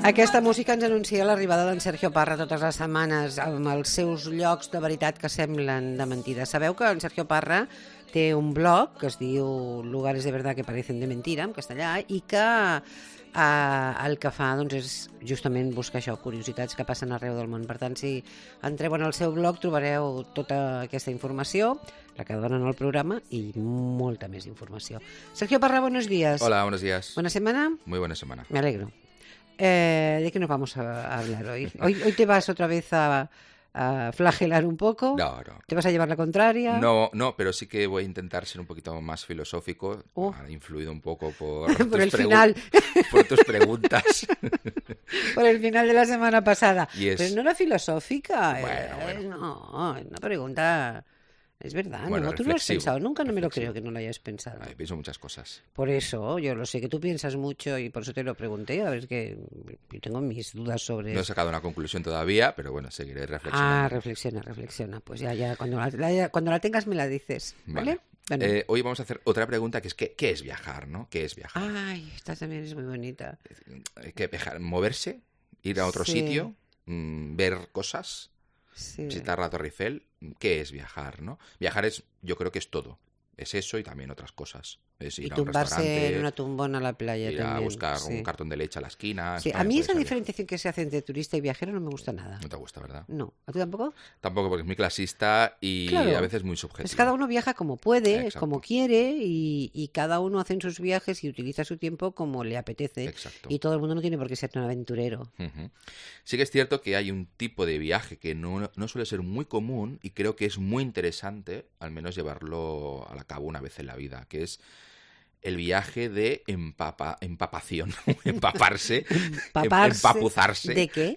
Aquesta música ens anuncia l'arribada d'en Sergio Parra totes les setmanes amb els seus llocs de veritat que semblen de mentida. Sabeu que en Sergio Parra té un blog que es diu Lugares de verdad que parecen de mentira, en castellà, i que el que fa doncs, és justament buscar això, curiositats que passen arreu del món. Per tant, si entreu en el seu blog trobareu tota aquesta informació, la que donen al programa, i molta més informació. Sergio Parra, buenos días. Hola, buenos días. ¿Buena semana? Muy buena semana. Me alegro. ¿De qué nos vamos a hablar hoy? Hoy te vas otra vez a flagelar un poco. No. ¿Te vas a llevar la contraria? No, pero sí que voy a intentar ser un poquito más filosófico, influido un poco por el final. Por tus preguntas. Por el final de la semana pasada. Pero no era filosófica. Bueno. No, una pregunta. Es verdad, bueno, ¿no? Tú no lo has pensado, nunca no me lo reflexivo. creo que no lo hayas pensado. Ay, pienso muchas cosas. Por eso, yo lo sé que tú piensas mucho y por eso te lo pregunté, a ver, que yo tengo mis dudas sobre... No he sacado una conclusión todavía, pero bueno, seguiré reflexionando. Reflexiona, pues ya cuando la tengas me la dices, ¿vale? Bueno. Hoy vamos a hacer otra pregunta que es ¿qué es viajar, no? ¿Qué es viajar? Ay, esta también es muy bonita. ¿Qué viajar? ¿Moverse? ¿Ir a otro sitio? ¿Ver cosas? Sí. Visitar la Torre Eiffel. ¿Qué es viajar, no? Viajar yo creo que es todo. Es eso y también otras cosas. Es ir y a un tumbarse restaurante, en una tumbona a la playa ir también. a buscar un cartón de leche a la esquina. Sí. A mí esa diferenciación que se hace entre turista y viajero no me gusta nada. No te gusta, ¿verdad? No. ¿A ti tampoco? Tampoco, porque es muy clasista y claro. a veces muy subjetivo. Pues cada uno viaja como puede, Exacto. como quiere y cada uno hace en sus viajes y utiliza su tiempo como le apetece. Exacto. Y todo el mundo no tiene por qué ser un aventurero. Uh-huh. Sí que es cierto que hay un tipo de viaje que no suele ser muy común y creo que es muy interesante, al menos llevarlo a cabo una vez en la vida, que es el viaje de empapación, empaparse, empapuzarse. ¿De qué?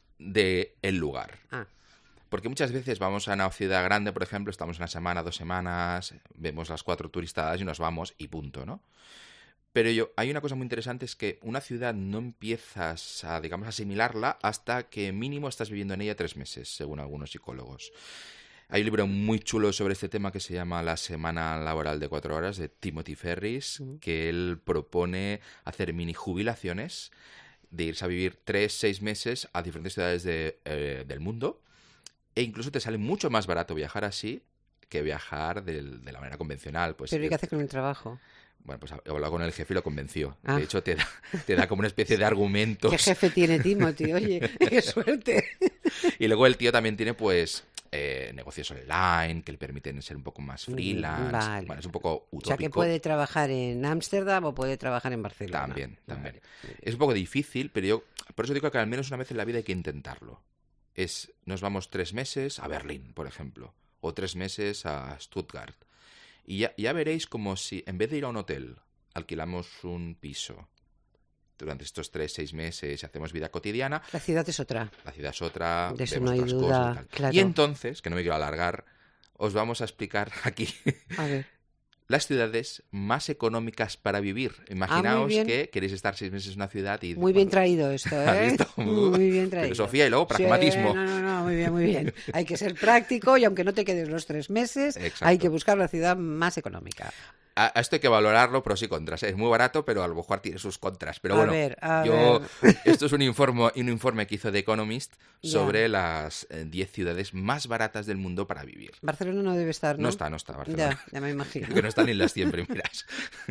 De el lugar. Ah. Porque muchas veces vamos a una ciudad grande, por ejemplo, estamos una semana, 2 semanas, vemos las 4 turistadas y nos vamos y punto, ¿no? Pero hay una cosa muy interesante, es que una ciudad no empiezas a, digamos, asimilarla hasta que mínimo estás viviendo en ella 3 meses, según algunos psicólogos. Hay un libro muy chulo sobre este tema que se llama La semana laboral de 4 horas, de Timothy Ferris, que él propone hacer mini jubilaciones, de irse a vivir 3-6 meses a diferentes ciudades del mundo, e incluso te sale mucho más barato viajar así que viajar de la manera convencional. Pues, ¿Pero qué hace con el trabajo? Bueno, pues he hablado con el jefe y lo convenció. De hecho, te da como una especie de argumentos. ¿Qué jefe tiene Timothy? Oye, qué suerte. Y luego el tío también tiene, pues, negocios online que le permiten ser un poco más freelance. Vale. Bueno, es un poco utópico. O sea, que puede trabajar en Ámsterdam o puede trabajar en Barcelona. También. Vale. Es un poco difícil, pero yo por eso digo que al menos una vez en la vida hay que intentarlo. Nos vamos 3 meses a Berlín, por ejemplo, o 3 meses a Stuttgart. Y ya veréis como si, en vez de ir a un hotel, alquilamos un piso durante estos 3-6 meses y hacemos vida cotidiana. La ciudad es otra. De eso no hay duda. Y tal. Claro. Y entonces, que no me quiero alargar, os vamos a explicar aquí a ver. Las ciudades más económicas para vivir. Imaginaos que queréis estar 6 meses en una ciudad y... Muy bien traído esto, ¿eh? Muy bien traído. Filosofía y luego pragmatismo. Sí, no, muy bien. Hay que ser práctico y aunque no te quedes los 3 meses, exacto, hay que buscar la ciudad más económica. A esto hay que valorarlo, pros y contras. Es muy barato, pero a lo mejor tiene sus contras. Pero bueno, a ver. Esto es un informe que hizo The Economist sobre las 10 ciudades más baratas del mundo para vivir. Barcelona no debe estar, ¿no? No está Barcelona. Ya me imagino. Que no están ni en las 100 primeras.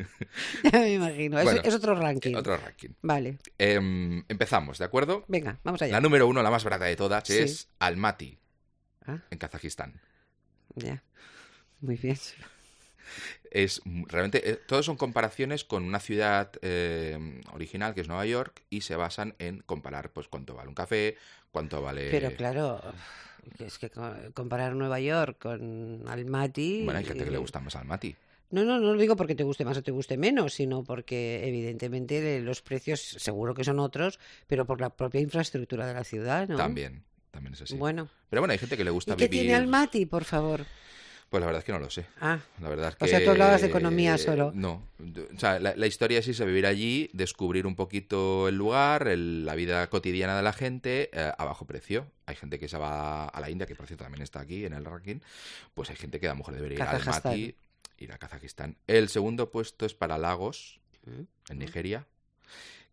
Ya me imagino. Bueno, es otro ranking. Otro ranking. Vale. Empezamos, ¿de acuerdo? Venga, vamos allá. La número 1, la más barata de todas, es Almaty, en Kazajistán. Ya. Muy bien. Es realmente todos son comparaciones con una ciudad original que es Nueva York y se basan en comparar pues cuánto vale un café, cuánto vale... Pero claro, es que comparar Nueva York con Almaty... Bueno, hay gente que le gusta más Almaty. No lo digo porque te guste más o te guste menos, sino porque evidentemente los precios seguro que son otros, pero por la propia infraestructura de la ciudad, ¿no? También es así. Bueno. Pero bueno, hay gente que le gusta vivir... ¿Y qué tiene Almaty, por favor? Pues la verdad es que no lo sé. La verdad es que... O sea, tú hablabas de economía solo. No. O sea, la historia es irse a vivir allí, descubrir un poquito el lugar, la vida cotidiana de la gente, a bajo precio. Hay gente que se va a la India, que por cierto también está aquí en el ranking. Pues hay gente que a lo mejor debería ir a Almaty, ir a Kazajistán. El segundo puesto es para Lagos, en Nigeria,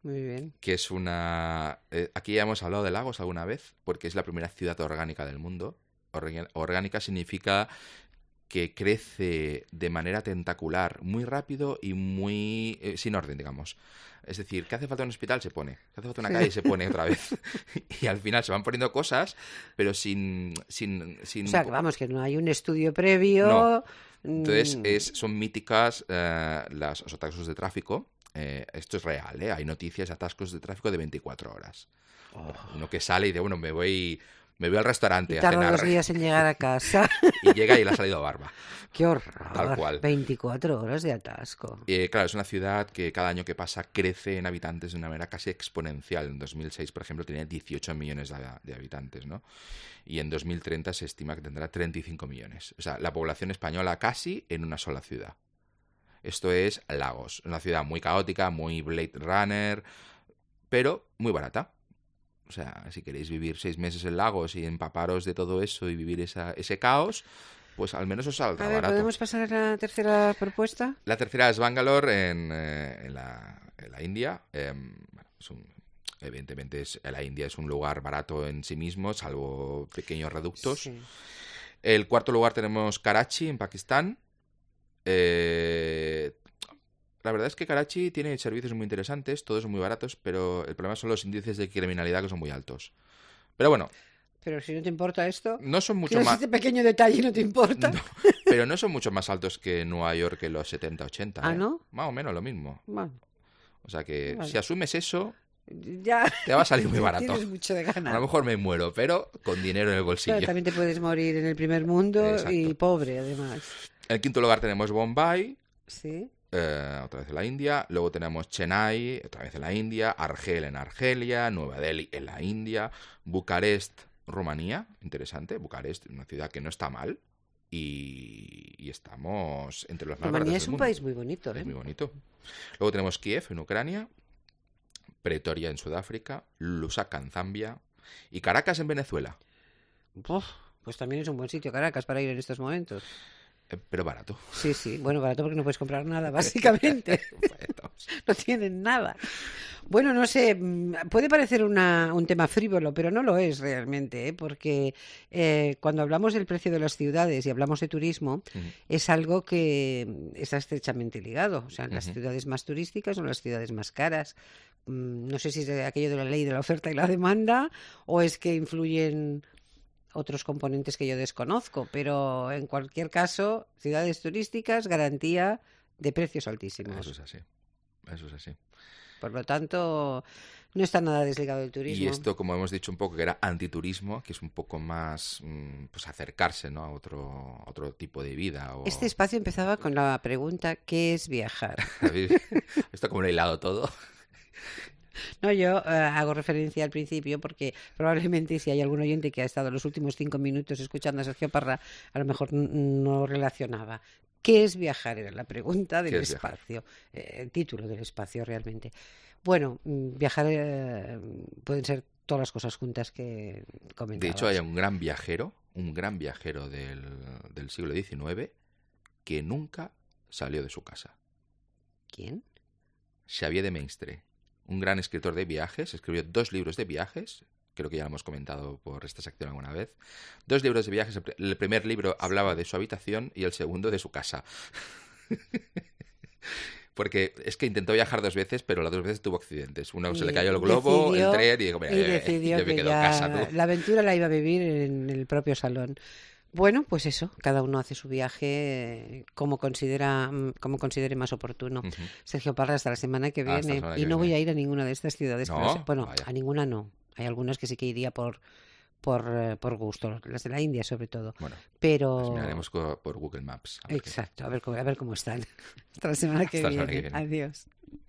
Muy bien. que es una... aquí ya hemos hablado de Lagos alguna vez, porque es la primera ciudad orgánica del mundo. Orgánica significa que crece de manera tentacular, muy rápido y muy sin orden, digamos. Es decir, que hace falta un hospital, se pone. Que hace falta una calle, se pone otra vez. Y al final se van poniendo cosas, pero sin... O sea, que vamos, que no hay un estudio previo. No. Entonces, son míticas los atascos de tráfico. Esto es real, ¿eh? Hay noticias de atascos de tráfico de 24 horas. Uno que sale y dice, bueno, me voy al restaurante Y a tarda cenar. 2 días en llegar a casa. Y llega y le ha salido barba. ¡Qué horror! Tal cual. 24 horas de atasco. Claro, es una ciudad que cada año que pasa crece en habitantes de una manera casi exponencial. En 2006, por ejemplo, tenía 18 millones de habitantes, ¿no? Y en 2030 se estima que tendrá 35 millones. O sea, la población española casi en una sola ciudad. Esto es Lagos, una ciudad muy caótica, muy Blade Runner, pero muy barata. O sea, si queréis vivir 6 meses en Lagos y empaparos de todo eso y vivir ese caos, pues al menos os saldrá barato. ¿Podemos pasar a la tercera propuesta? La tercera es Bangalore en la India. Evidentemente la India es un lugar barato en sí mismo, salvo pequeños reductos. Sí. El cuarto lugar tenemos Karachi, en Pakistán. La verdad es que Karachi tiene servicios muy interesantes, todos son muy baratos, pero el problema son los índices de criminalidad que son muy altos. Pero bueno, Pero si no te importa esto, no son mucho ¿tienes más... este pequeño detalle no te importa? No, pero no son mucho más altos que Nueva York en los 70, 80. ¿Ah, no? Más o menos lo mismo. Bueno, O sea que vale. si asumes eso, ya te va a salir muy barato. tienes mucho de A ganas. lo mejor me muero, pero con dinero en el bolsillo. Claro, también te puedes morir en el primer mundo Exacto. y pobre, además. En quinto lugar tenemos Bombay, Sí. otra vez en la India. Luego tenemos Chennai, otra vez en la India. Argel en Argelia. Nueva Delhi en la India. Bucarest, Rumanía. Interesante. Bucarest, una ciudad que no está mal. Y estamos entre los más Rumanía baratos es del un mundo. país muy bonito, ¿eh? Es muy bonito. Luego tenemos Kiev en Ucrania. Pretoria en Sudáfrica. Lusaka en Zambia. Y Caracas en Venezuela. Uf, pues también es un buen sitio, Caracas, para ir en estos momentos. Pero barato. Sí, sí. Bueno, barato porque no puedes comprar nada, básicamente. No tienen nada. Bueno, no sé, puede parecer un tema frívolo, pero no lo es realmente, ¿eh? Porque cuando hablamos del precio de las ciudades y hablamos de turismo, es algo que está estrechamente ligado. O sea, las ciudades más turísticas son las ciudades más caras. No sé si es aquello de la ley de la oferta y la demanda o es que influyen otros componentes que yo desconozco, pero en cualquier caso, ciudades turísticas, garantía de precios altísimos. Eso es así. Eso es así. Por lo tanto, no está nada desligado del turismo. Y esto, como hemos dicho un poco, que era antiturismo, que es un poco más pues acercarse, ¿no? a otro tipo de vida. O... Este espacio empezaba con la pregunta, ¿qué es viajar? Esto como lo he hilado todo. No, yo hago referencia al principio porque probablemente si hay algún oyente que ha estado los últimos 5 minutos escuchando a Sergio Parra, a lo mejor no relacionaba. ¿Qué es viajar? Era la pregunta del espacio, el título del espacio realmente. Bueno, viajar pueden ser todas las cosas juntas que comentabas. De hecho, hay un gran viajero del siglo XIX que nunca salió de su casa. ¿Quién? Xavier de Maistre. Un gran escritor de viajes, escribió 2 libros de viajes, creo que ya lo hemos comentado por esta sección alguna vez. 2 libros de viajes, el primer libro hablaba de su habitación y el segundo de su casa. Porque es que intentó viajar 2 veces, pero las 2 veces tuvo accidentes. Una se le cayó el globo, el tren, y digo, decidió yo me que quedo en casa, ¿no? la aventura la iba a vivir en el propio salón. Bueno, pues eso, cada uno hace su viaje como considere más oportuno. Sergio Parra, hasta la semana que viene. Y no voy a ir a ninguna de estas ciudades. No, bueno, vaya. A ninguna no. Hay algunas que sí que iría por gusto, las de la India sobre todo. Bueno, pero las miraremos por Google Maps. Exacto, a ver cómo están. Hasta la semana que viene. Adiós.